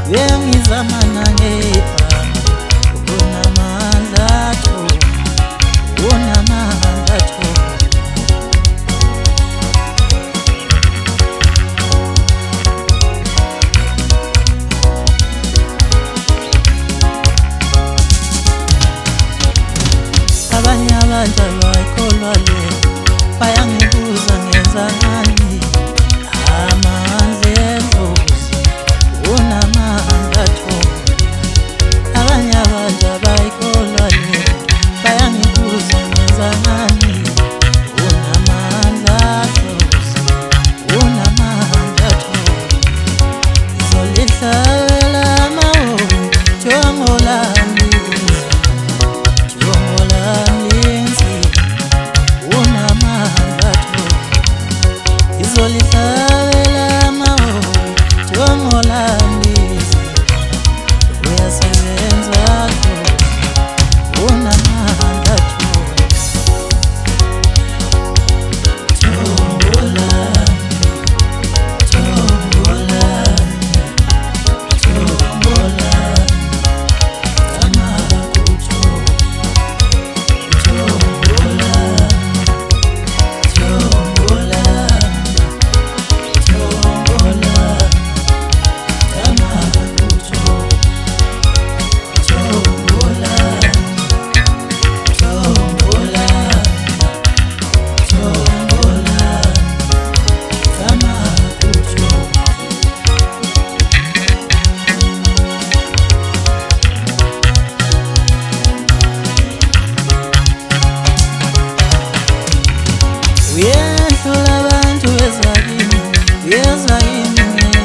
bengizamana ngepha unamandla tho unamandla tho abanye abantu abayikholwa le bayangibuza ngenzani amandla enkosi unamandla tho abanye abantu abayikholwa le bayangibuza ngenzani unamandla tho unamandla tho izolihlala amahoyi jongolami izolihlala amahoyi jongolandisi uyasebenza tho unamandla tho uyehlula abantu bezakini ngepha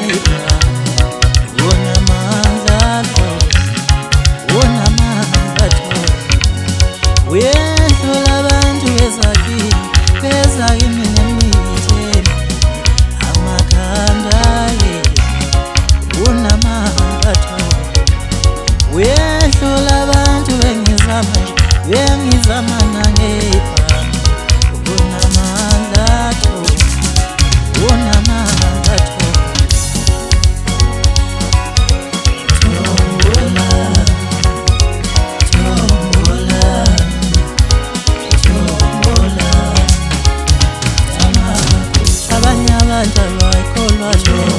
unamandla Nkosi unamandla tho uyehlula abantu bezakini nemitheni amakhanda unamandla tho uyehlula abantu bengizamana ngepha unamandla tho unamandla tho abanye abantu abayikholwa le